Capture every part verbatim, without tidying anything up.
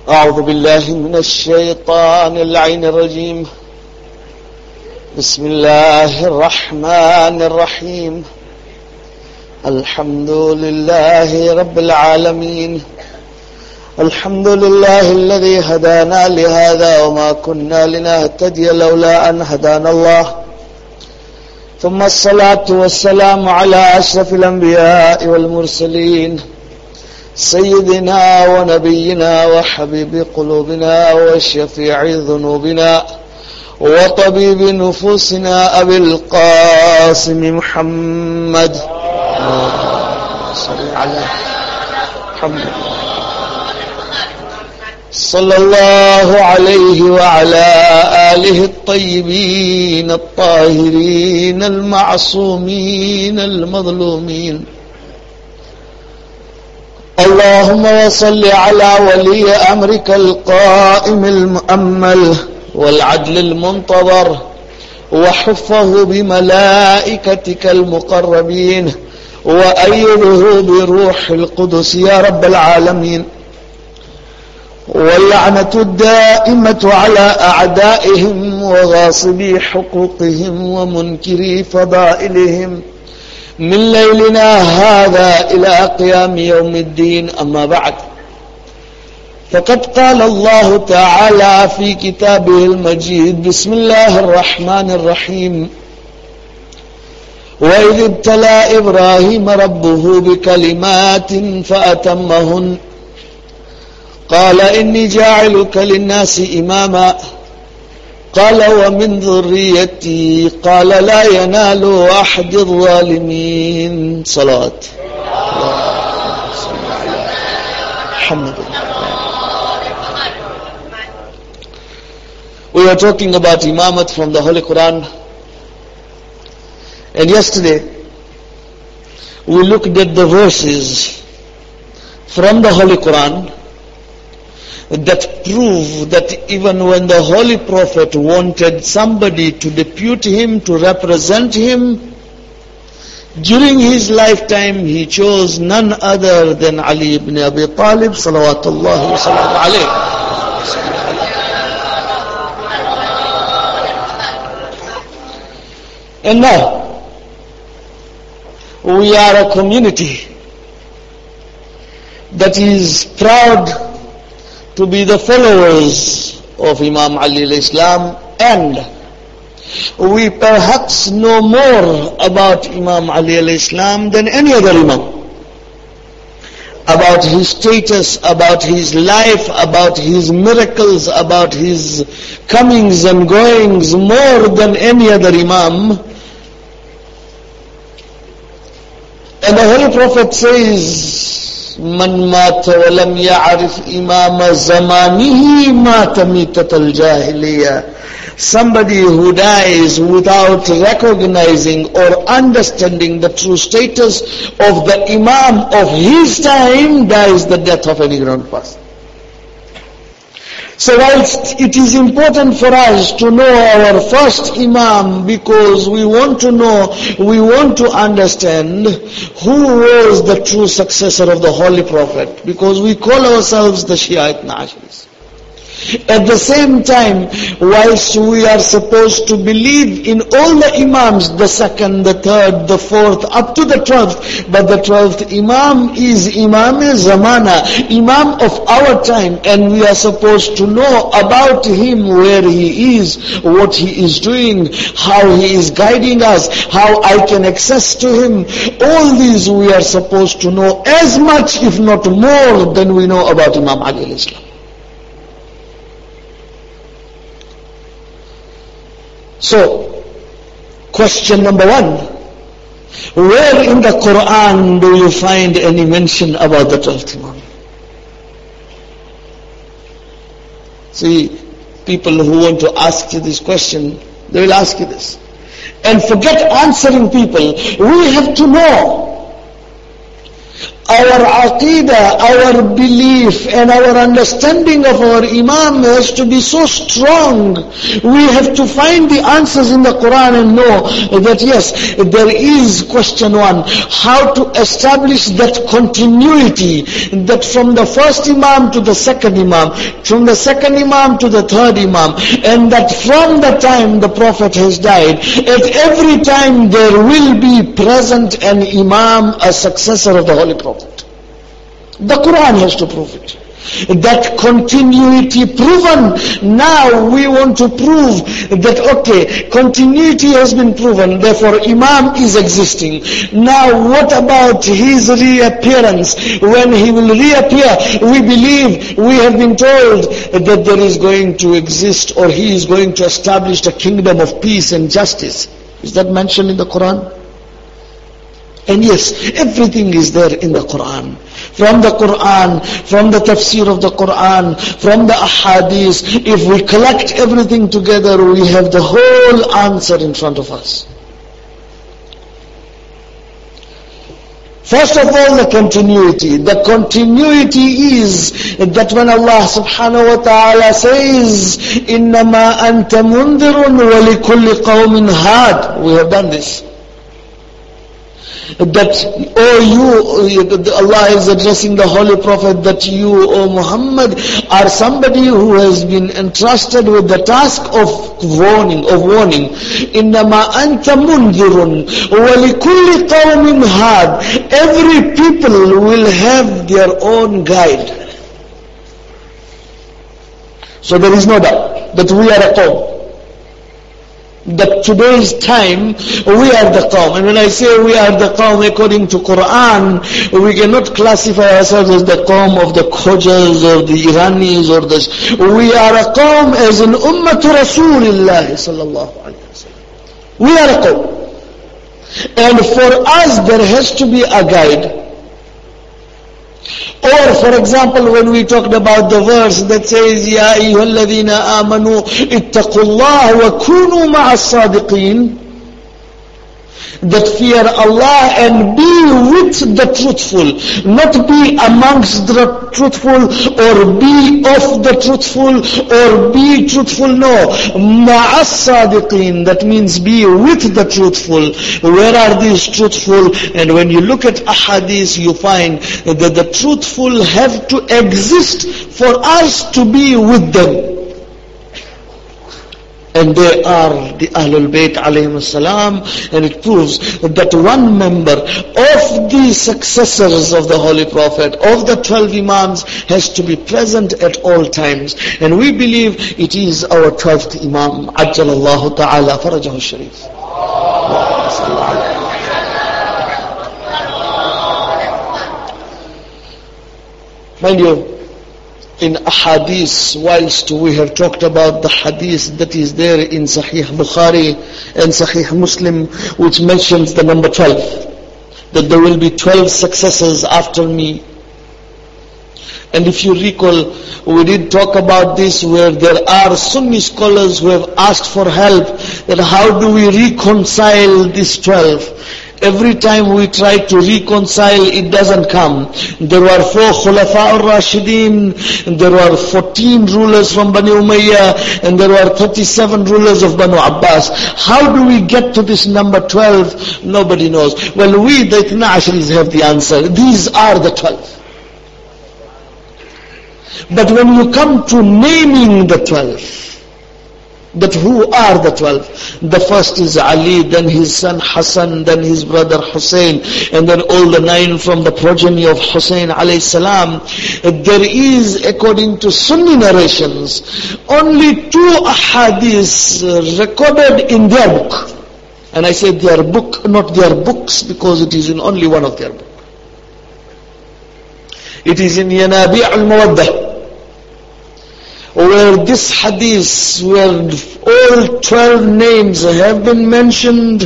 أعوذ بالله من الشيطان اللعين الرجيم. بسم الله الرحمن الرحيم. الحمد لله رب العالمين. الحمد لله الذي هدانا لهذا وما كنا لنهتدي لولا أن هدانا الله. ثم الصلاة والسلام على أشرف الأنبياء والمرسلين سيدنا ونبينا وحبيب قلوبنا وشفيع ذنوبنا وطبيب نفوسنا أبي القاسم محمد صلى على محمد صلى الله عليه وعلى آله الطيبين الطاهرين المعصومين المظلومين. اللهم وصل على ولي أمرك القائم المؤمل والعدل المنتظر وحفه بملائكتك المقربين وأيده بروح القدس يا رب العالمين. واللعنة الدائمة على أعدائهم وغاصبي حقوقهم ومنكري فضائلهم من ليلنا هذا إلى قيام يوم الدين. أما بعد، فقد قال الله تعالى في كتابه المجيد: بسم الله الرحمن الرحيم. وإذ ابتلى إبراهيم ربه بكلمات فأتمهن قال إني جاعلك للناس إماما قال ومن ذريتي قال لا ينال أحد الظالمين. صلوات محمد. We are talking about Imamat from the Holy Quran, and yesterday we looked at the verses from the Holy Quran that prove that even when the Holy Prophet wanted somebody to depute him, to represent him, during his lifetime he chose none other than Ali ibn Abi Talib salawatullahi wa sallam alayhi. And now we are a community that is proud to be the followers of Imam Ali al-Islam, and we perhaps know more about Imam Ali al-Islam than any other Imam, about his status, about his life, about his miracles, about his comings and goings, more than any other Imam. And the Holy Prophet says, من مات ولم يعرف إمام زمانه مات ميتة الجاهلية. Somebody who dies without recognizing or understanding the true status of the Imam of his time dies the death of an ignorant person. So whilst it is important for us to know our first Imam, because we want to know, we want to understand who was the true successor of the Holy Prophet, because we call ourselves the Shia Ithna Asharis. At the same time, whilst we are supposed to believe in all the Imams, the second, the third, the fourth, up to the twelfth, but the twelfth Imam is Imam Zamana, Imam of our time, and we are supposed to know about him, where he is, what he is doing, how he is guiding us, how I can access to him. All these we are supposed to know as much, if not more, than we know about Imam Ali al-Islam. So, question number one, where in the Quran do you find any mention about the twelfth Imam? See, people who want to ask you this question, they will ask you this. And forget answering people. We have to know Our aqidah, our belief and our understanding of our Imam has to be so strong. We have to find the answers in the Quran and know that yes, there is question one, how to establish that continuity, that from the first Imam to the second Imam, from the second Imam to the third Imam, and that from the time the Prophet has died, at every time there will be present an Imam, a successor of the Holy Prophet. The Quran has to prove it. That continuity proven. Now we want to prove that okay, continuity has been proven, therefore Imam is existing. Now what about his reappearance? When he will reappear, we believe, we have been told that there is going to exist, or he is going to establish a kingdom of peace and justice. Is that mentioned in the Quran? And yes, everything is there in the Quran. From the Quran, from the tafsir of the Quran, from the ahadith, if we collect everything together, we have the whole answer in front of us. First of all, the continuity. The continuity is that when Allah subhanahu wa ta'ala says, إِنَّمَا أَنْتَ مُنذِرٌ وَلِكُلِّ قَوْمٍ هَادٍ. We have done this. That, oh you, Allah is addressing the Holy Prophet, that you, O Muhammad, are somebody who has been entrusted with the task of warning, of warning. إِنَّمَا أَنْتَ مُنذِرٌ وَلِكُلِّ قَوْمٍ هَادٍ. Every people will have their own guide. So there is no doubt that we are a qawm. That today's time, we are the qawm. And when I say we are the qawm according to Quran, we cannot classify ourselves as the qawm of the Khojas or the Iranis or this. We are a qawm as an ummatu Rasulillah sallallahu alayhi wa sallam. We are a qawm. And for us there has to be a guide. Or for example, when we talked about the verse that says, Ya ayyuhalladhina amanu ittaqullaha wa kunu ma'as sadiqeen, that fear Allah and be with the truthful, not be amongst the truthful or be of the truthful or be truthful, no. Ma'as sadiqeen, that means be with the truthful. Where are these truthful? And when you look at ahadith, you find that the truthful have to exist for us to be with them. And they are the Ahlul Bayt alayhim salam, and it proves that one member of the successors of the Holy Prophet, of the twelve Imams, has to be present at all times. And we believe it is our twelfth Imam, Ajjalallahu ta'ala farajahu sharif. Mind you, in ahadith, whilst we have talked about the hadith that is there in Sahih Bukhari and Sahih Muslim, which mentions the number twelve, that there will be twelve successors after me. And if you recall, we did talk about this, where there are Sunni scholars who have asked for help, that how do we reconcile these twelve? Every time we try to reconcile, it doesn't come. There were four Khulafa al-Rashidin, there were fourteen rulers from Bani Umayyah, and there were thirty-seven rulers of Banu Abbas. How do we get to this number twelve? Nobody knows. Well, we, the Ithna Ashris, have the answer. These are the twelve. But when you come to naming the twelve, that who are the twelve? The first is Ali, then his son Hassan, then his brother Hussein, and then all the nine from the progeny of Hussein alayhi salam. There is, according to Sunni narrations, only two ahadith recorded in their book. And I say their book, not their books, because it is in only one of their books. It is in Yanabi' al-Mawaddah, where this hadith, where all twelve names have been mentioned,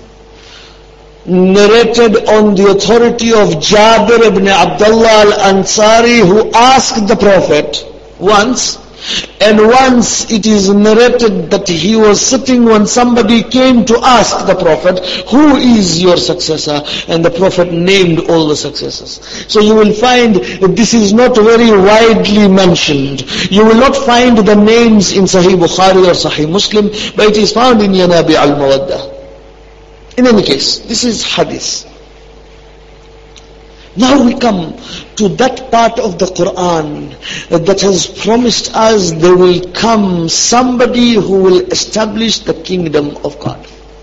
narrated on the authority of Jabir ibn Abdullah al-Ansari, who asked the Prophet once, And once it is narrated that he was sitting when somebody came to ask the Prophet, who is your successor? And the Prophet named all the successors. So you will find that this is not very widely mentioned. You will not find the names in Sahih Bukhari or Sahih Muslim, but it is found in Yanabi al-Mawaddah. In any case, this is hadith. Now we come to that part of the Quran that has promised us there will come somebody who will establish the kingdom of God.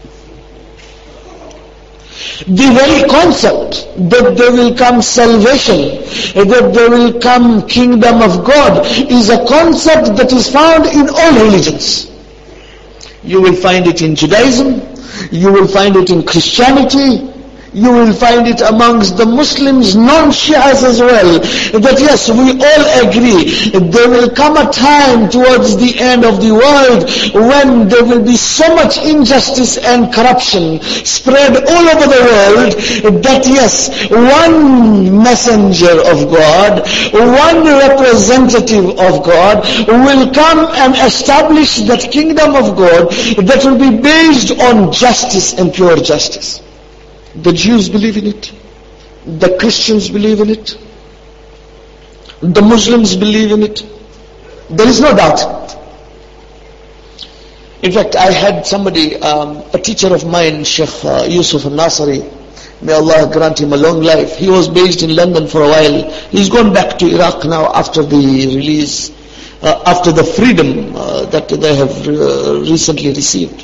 The very concept that there will come salvation, that there will come kingdom of God, is a concept that is found in all religions. You will find it in Judaism, you will find it in Christianity, you will find it amongst the Muslims, non-Shias as well, that yes, we all agree, there will come a time towards the end of the world when there will be so much injustice and corruption spread all over the world, that yes, one messenger of God, one representative of God will come and establish that kingdom of God that will be based on justice and pure justice. The Jews believe in it. The Christians believe in it. The Muslims believe in it. There is no doubt. In fact, I had somebody, um, a teacher of mine, Sheikh uh, Yusuf al-Nasri, may Allah grant him a long life. He was based in London for a while. He's gone back to Iraq now after the release, uh, after the freedom uh, that they have uh, recently received.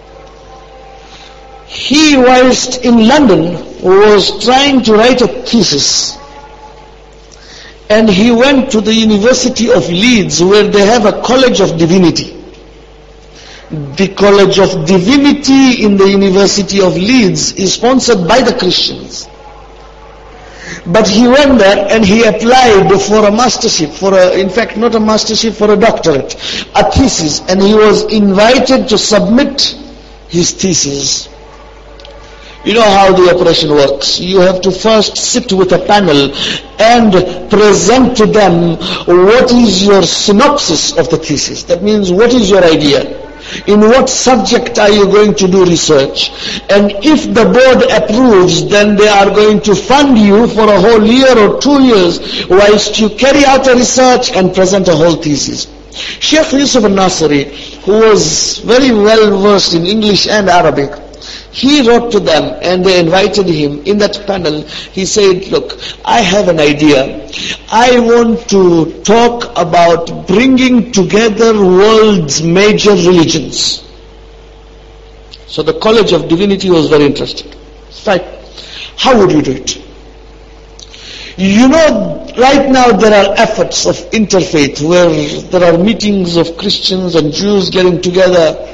He, whilst in London, was trying to write a thesis. And he went to the University of Leeds, where they have a College of Divinity. The College of Divinity in the University of Leeds is sponsored by the Christians. But he went there and he applied for a mastership, for a, in fact not a mastership, for a doctorate, a thesis. And he was invited to submit his thesis. You know how the operation works. You have to first sit with a panel and present to them what is your synopsis of the thesis. That means what is your idea? In what subject are you going to do research? And if the board approves, then they are going to fund you for a whole year or two years whilst you carry out a research and present a whole thesis. Sheikh Yusuf al-Nasri, who was very well versed in English and Arabic, he wrote to them and they invited him. In that panel, he said, look, I have an idea. I want to talk about bringing together world's major religions. So the College of Divinity was very interested. Right. How would you do it? You know, right now there are efforts of interfaith where there are meetings of Christians and Jews getting together.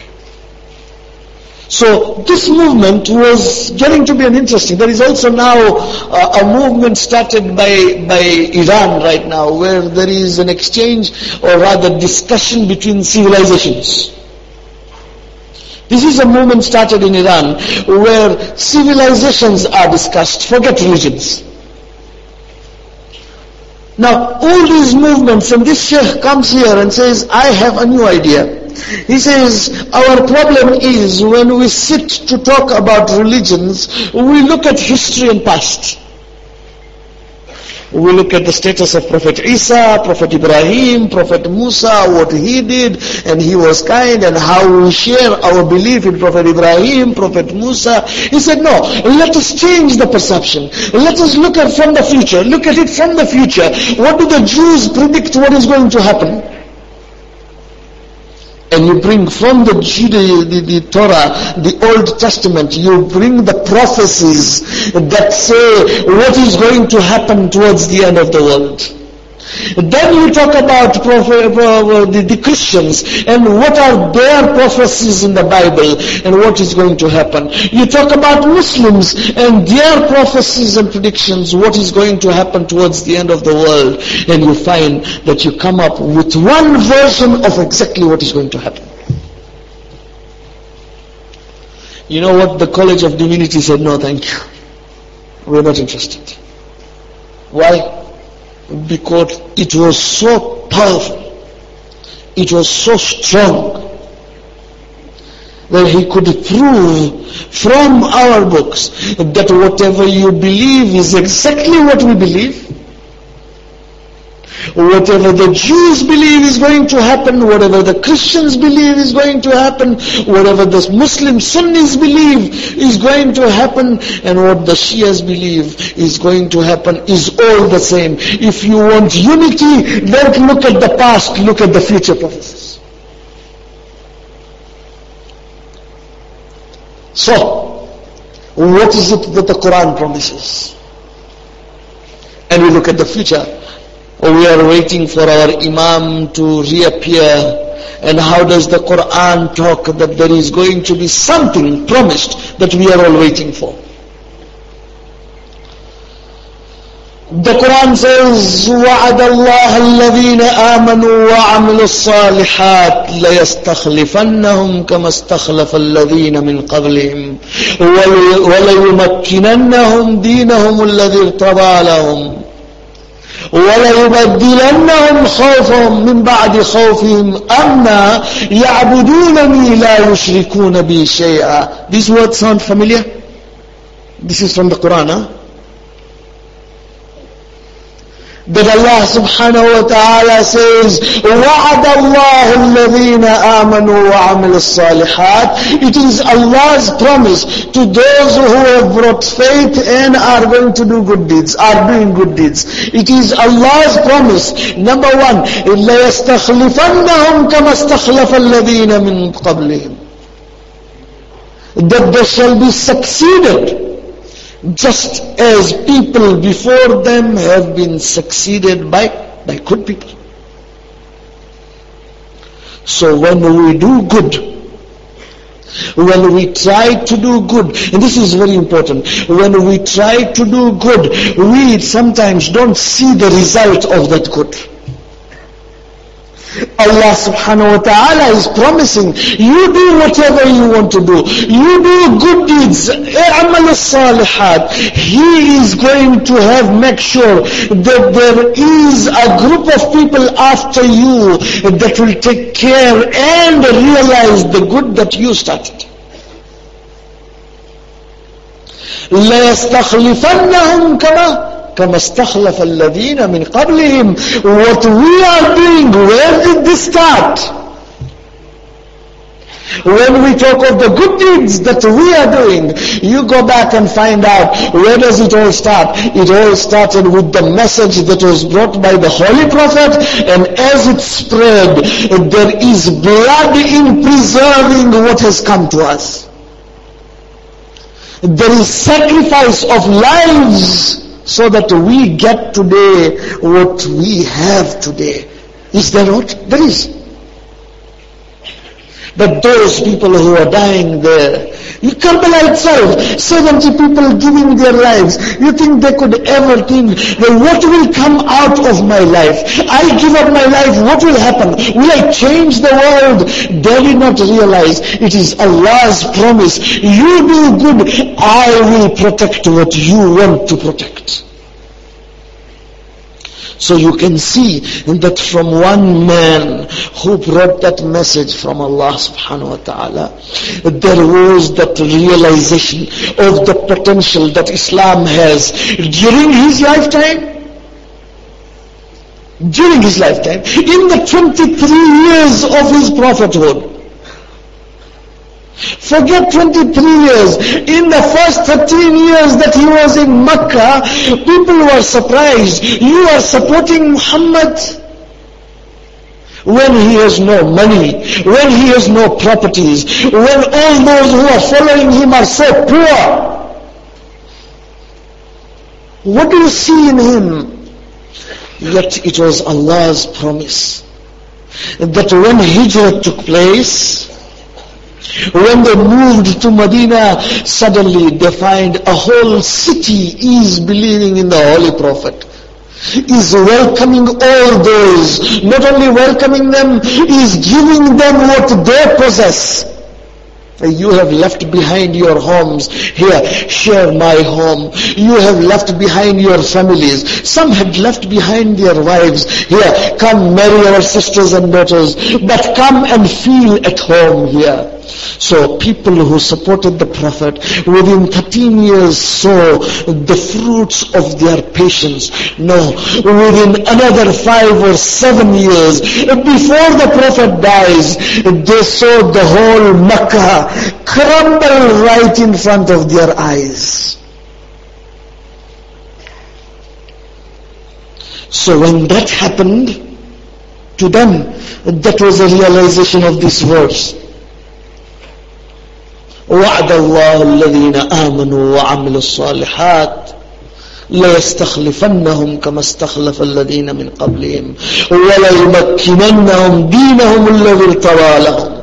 So this movement was getting to be an interesting. There is also now uh, a movement started by by Iran right now, where there is an exchange, or rather discussion between civilizations. This is a movement started in Iran where civilizations are discussed, forget religions. Now all these movements, and this sheikh comes here and says, I have a new idea. He says, our problem is when we sit to talk about religions, we look at history and past. We look at the status of Prophet Isa, Prophet Ibrahim, Prophet Musa, what he did, and he was kind, and how we share our belief in Prophet Ibrahim, Prophet Musa. He said, no, let us change the perception. Let us look at from the future. Look at it from the future. What do the Jews predict what is going to happen? And you bring from the, Jude, the, the Torah, the Old Testament, you bring the prophecies that say what is going to happen towards the end of the world. Then you talk about prophet, uh, the, the Christians and what are their prophecies in the Bible and what is going to happen. You talk about Muslims and their prophecies and predictions, what is going to happen towards the end of the world. And you find that you come up with one version of exactly what is going to happen. You know what? The College of Divinity said, no thank you. We're not interested. Why? Because it was so powerful. it was so strong that he could prove from our books that whatever you believe is exactly what we believe. Whatever the Jews believe is going to happen, whatever the Christians believe is going to happen, whatever the Muslim Sunnis believe is going to happen, and what the Shias believe is going to happen is all the same. If you want unity, don't look at the past, look at the future prophecies. So, what is it that the Quran promises? And we look at the future. We are waiting for our Imam to reappear. And how does the Quran talk that there is going to be something promised that we are all waiting for? The Quran says, وَعَدَ اللَّهَ الَّذِينَ آمَنُوا وَعَمِلُوا الصَّالِحَاتِ لَيَسْتَخْلِفَنَّهُمْ كَمَا اسْتَخْلَفَ الَّذِينَ مِنْ قَبْلِهِمْ وَلَيُمَكِّنَنَّهُمْ دِينَهُمُ الَّذِي ارْتَضَىٰ لَهُمْ وَلَيُبَدِّلَنَّهُمْ خَوْفَهُمْ مِنْ بَعْدِ خَوْفِهِمْ أَمْنًا يَعْبُدُونَنِي لَا يُشْرِكُونَ بِي شَيْئًا. These words sound familiar? This is from the Quran, huh? That Allah subhanahu wa ta'ala says, وَعَدَ اللَّهُ الَّذِينَ آمَنُوا وَعَمِلُوا الصَّالِحَاتِ. It is Allah's promise to those who have brought faith and are going to do good deeds, are doing good deeds. It is Allah's promise, number one, لَيَسْتَخْلِفَنَّهُمْ كَمَا اسْتَخْلَفَ الَّذِينَ مِنْ قَبْلِهِمْ. That they shall be succeeded just as people before them have been succeeded by, by good people. So when we do good, when we try to do good, and this is very important, when we try to do good, we sometimes don't see the result of that good. Allah subhanahu wa ta'ala is promising, you do whatever you want to do. You do good deeds. اعمل الصالحات. He is going to have, make sure that there is a group of people after you that will take care and realize the good that you started. لَيَسْتَخْلِفَنَّهُمْ كَمَا كَمَا اسْتَخْلَفَ الَّذِينَ مِنْ قَبْلِهِمْ. What we are doing, where did this start? When we talk of the good deeds that we are doing, you go back and find out, where does it all start? It all started with the message that was brought by the Holy Prophet, and as it spread, there is blood in preserving what has come to us. There is sacrifice of lives so that we get today what we have today. Is there not? There is. But those people who are dying there, Karbala itself, seventy people giving their lives, you think they could ever think that what will come out of my life? I give up my life, what will happen? Will I change the world? They did not realize it is Allah's promise. You do good, I will protect what you want to protect. So you can see that from one man who brought that message from Allah subhanahu wa ta'ala, there was that realization of the potential that Islam has during his lifetime. During his lifetime, in the twenty-three years of his prophethood. Forget twenty-three years. In the first thirteen years that he was in Mecca, people were surprised. You are supporting Muhammad when he has no money, when he has no properties, when all those who are following him are so poor. What do you see in him? Yet it was Allah's promise that when Hijrah took place, when they moved to Medina, suddenly they find a whole city is believing in the Holy Prophet, is welcoming all those, not only welcoming them, is giving them what they possess. You have left behind your homes. Here, share my home. You have left behind your families. Some had left behind their wives. Here, come marry our sisters and daughters. But come and feel at home here. So people who supported the Prophet within thirteen years saw the fruits of their patience. No, within another five or seven years, before the Prophet dies, they saw the whole Makkah crumble right in front of their eyes. So when that happened to them, that was a realization of this verse. وعد الله الذين آمنوا وعملوا الصالحات ليستخلفنهم كما استخلف الذين من قبلهم وليمكننهم دينهم الذي ارتضى لهم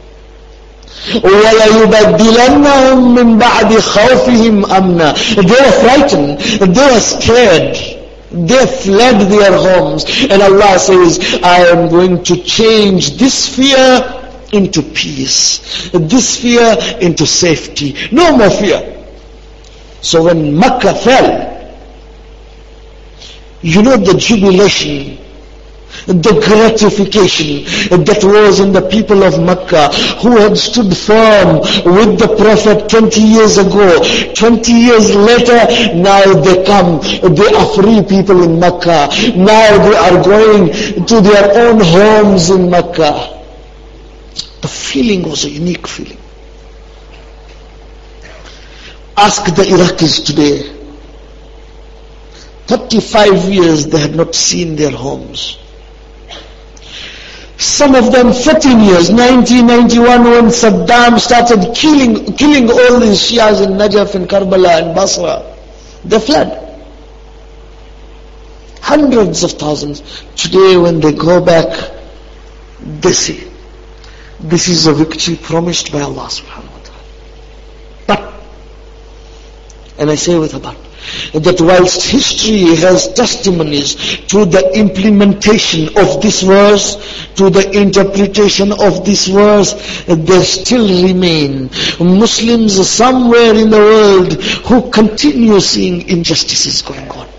وَلَيُبَدِّلَنَّهُمْ مِنْ بَعْدِ خَوْفِهِمْ أَمْنًا. They were frightened, they were scared, they fled their homes, and Allah says, I am going to change this fear into peace, this fear into safety. No more fear. So when Makkah fell, you know the jubilation, the gratification that was in the people of Makkah who had stood firm with the Prophet twenty years ago. twenty years later, now they come, they are free people in Makkah. Now they are going to their own homes in Makkah. The feeling was a unique feeling. Ask the Iraqis today. thirty-five years they had not seen their homes. Some of them fourteen years, nineteen ninety-one, when Saddam started killing killing all these Shias in Najaf and Karbala and Basra. They fled. Hundreds of thousands. Today when they go back, they see, this is a victory promised by Allah subhanahu wa ta'ala. But, and I say with a but, that whilst history has testimonies to the implementation of this verse, to the interpretation of this verse, there still remain Muslims somewhere in the world who continue seeing injustices going on.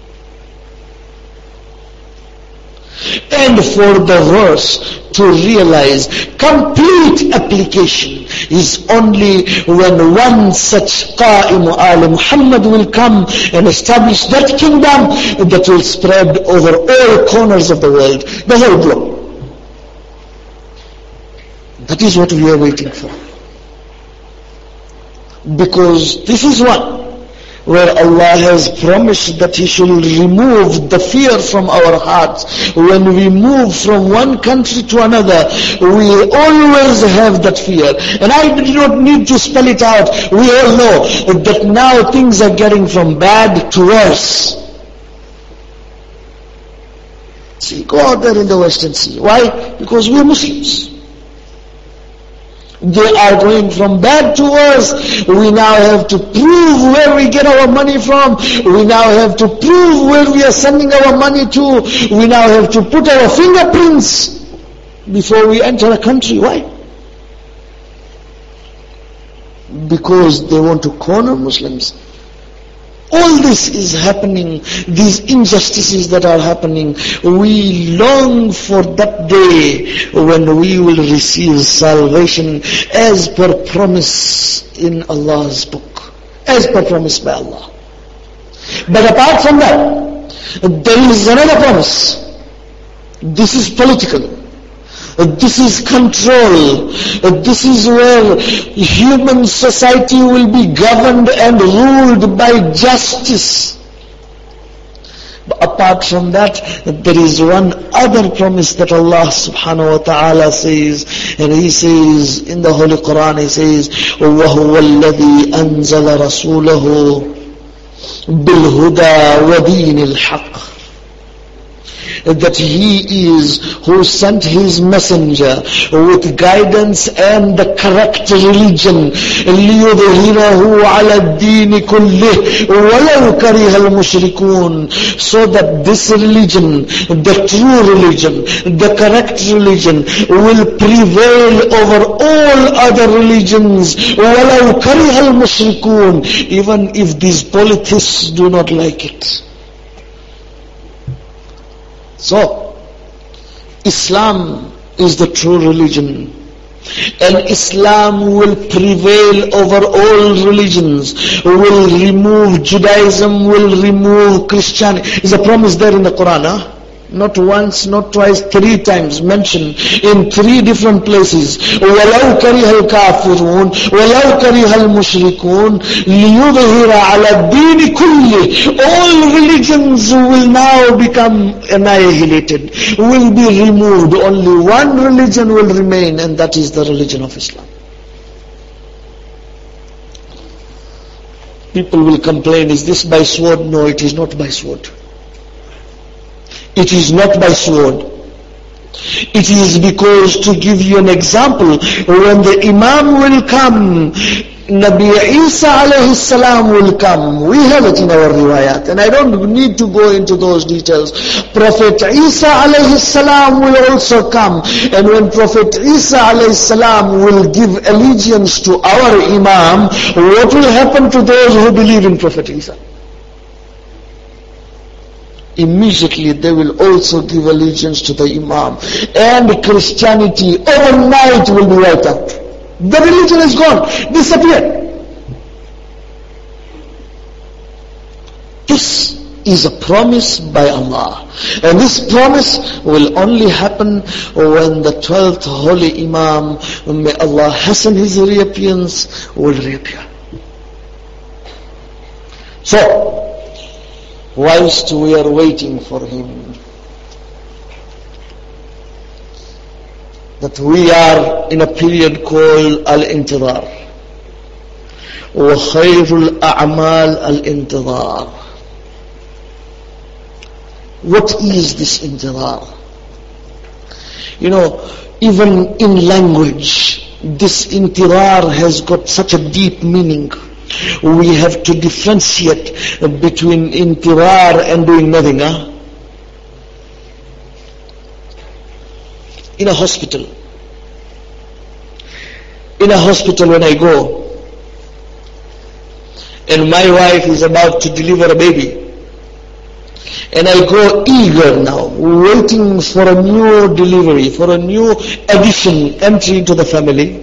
And for the verse to realize complete application is only when one such Qa'im Ali Muhammad will come and establish that kingdom that will spread over all corners of the world, the whole globe. That is what we are waiting for. Because this is one where Allah has promised that He shall remove the fear from our hearts. When we move from one country to another, we always have that fear. And I do not need to spell it out. We all know that now things are getting from bad to worse. See, go out there in the West and see. Why? Because we are Muslims. They are going from bad to worse. We now have to prove where we get our money from. We now have to prove where we are sending our money to. We now have to put our fingerprints before we enter a country. Why? Because they want to corner Muslims. All this is happening, these injustices that are happening. We long for that day when we will receive salvation as per promise in Allah's book, as per promise by Allah. But apart from that, there is another promise. This is political. This is control. This is where human society will be governed and ruled by justice. But apart from that, there is one other promise that Allah subhanahu wa ta'ala says, and He says in the Holy Quran, He says, وَهُوَ الَّذِي أَنزَلَ رَسُولَهُ بِالْهُدَى وَدِينِ الْحَقِّ that He is who sent His messenger with guidance and the correct religion. لِيُظْهِرَهُ عَلَى الدِّينِ كُلِّهِ وَلَوْ كَرِهَ الْمُشْرِكُونَ. So that this religion, the true religion, the correct religion will prevail over all other religions. وَلَوْ كَرِهَ الْمُشْرِكُونَ. Even if these polytheists do not like it. So, Islam is the true religion. And Islam will prevail over all religions, will remove Judaism, will remove Christianity. Is a promise there in the Quran, huh? Not once, not twice, three times mentioned in three different places. وَلَوْ كَرِهَ الْكَافِرُونَ وَلَوْ كَرِهَ الْمُشْرِكُونَ لِيُظْهِرَ عَلَى الدِّينِ كُلِّهِ. All religions will now become annihilated, will be removed. Only one religion will remain, and that is the religion of Islam. People will complain, is this by sword? No, it is not by sword. It is not by sword. It is because, to give you an example, when the Imam will come, Nabi Isa alayhi salam will come. We have it in our riwayat, and I don't need to go into those details. Prophet Isa alayhi salam will also come, and when Prophet Isa alayhi salam will give allegiance to our Imam, what will happen to those who believe in Prophet Isa? Immediately they will also give allegiance to the Imam. And Christianity overnight will be wiped out. The religion is gone, disappeared. This is a promise by Allah. And this promise will only happen when the twelfth holy Imam, may Allah hasten his reappearance, will reappear. So, whilst we are waiting for him, that we are in a period called al-intidhar. وَخَيْرُ الْأَعْمَالِ al-intidhar. What is this intidhar? You know, even in language, this intidhar has got such a deep meaning. We have to differentiate between intidhar and doing nothing. Huh? In a hospital, in a hospital when I go, and my wife is about to deliver a baby, and I go eager now, waiting for a new delivery, for a new addition, entry into the family,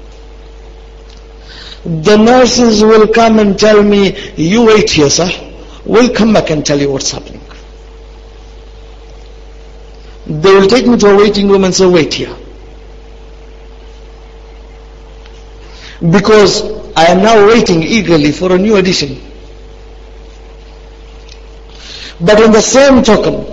the nurses will come and tell me, you wait here, sir. We'll come back and tell you what's happening. They will take me to a waiting room and say, wait here. Because I am now waiting eagerly for a new addition. But in the same token,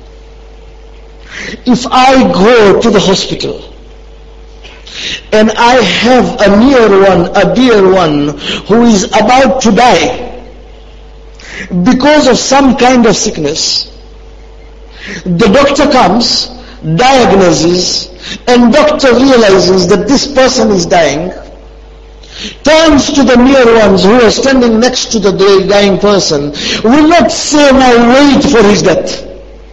if I go to the hospital, and I have a near one, a dear one, who is about to die because of some kind of sickness, the doctor comes, diagnoses, and doctor realizes that this person is dying, turns to the near ones who are standing next to the dying person, will not say, now wait for his death.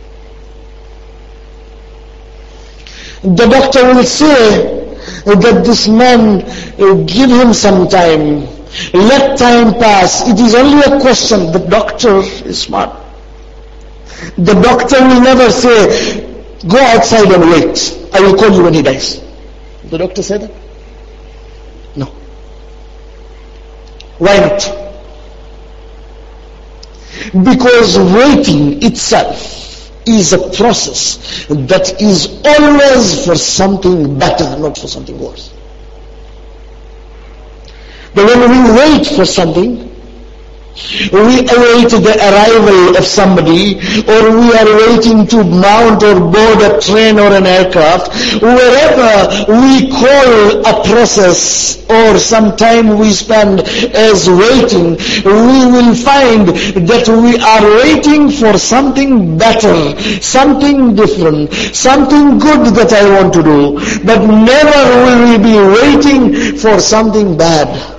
The doctor will say that this man, give him some time, let time pass, it is only a question. The doctor is smart. The doctor will never say, go outside and wait, I will call you when he dies. The doctor said that? No. Why not? Because waiting itself is a process that is always for something better, not for something worse. But when we wait for something, We await the arrival of somebody, or we are waiting to mount or board a train or an aircraft. Wherever we call a process or some time we spend as waiting, we will find that we are waiting for something better, something different, something good that I want to do. But never will we be waiting for something bad.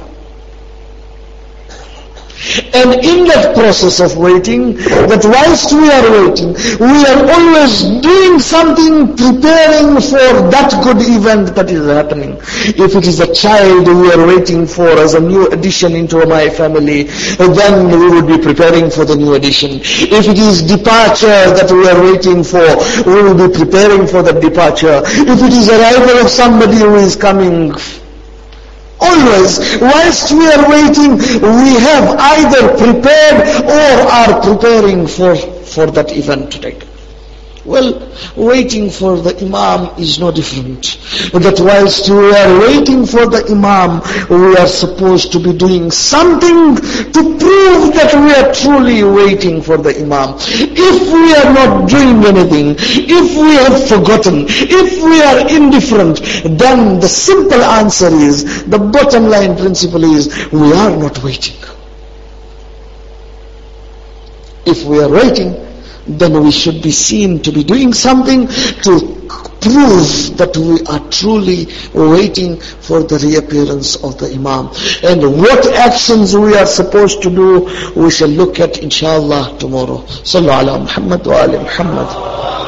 And in that process of waiting, that whilst we are waiting, we are always doing something, preparing for that good event that is happening. If it is a child we are waiting for as a new addition into my family, then we would be preparing for the new addition. If it is departure that we are waiting for, we will be preparing for that departure. If it is arrival of somebody who is coming, always, whilst we are waiting, we have either prepared or are preparing for, for that event to take. Well, waiting for the Imam is no different. That whilst we are waiting for the Imam, we are supposed to be doing something to prove that we are truly waiting for the Imam. If we are not doing anything, if we have forgotten, if we are indifferent, then the simple answer is, the bottom line principle is, we are not waiting. If we are waiting, then we should be seen to be doing something to prove that we are truly waiting for the reappearance of the Imam. And what actions we are supposed to do, we shall look at inshallah tomorrow. Sallu ala Muhammad wa ali Muhammad.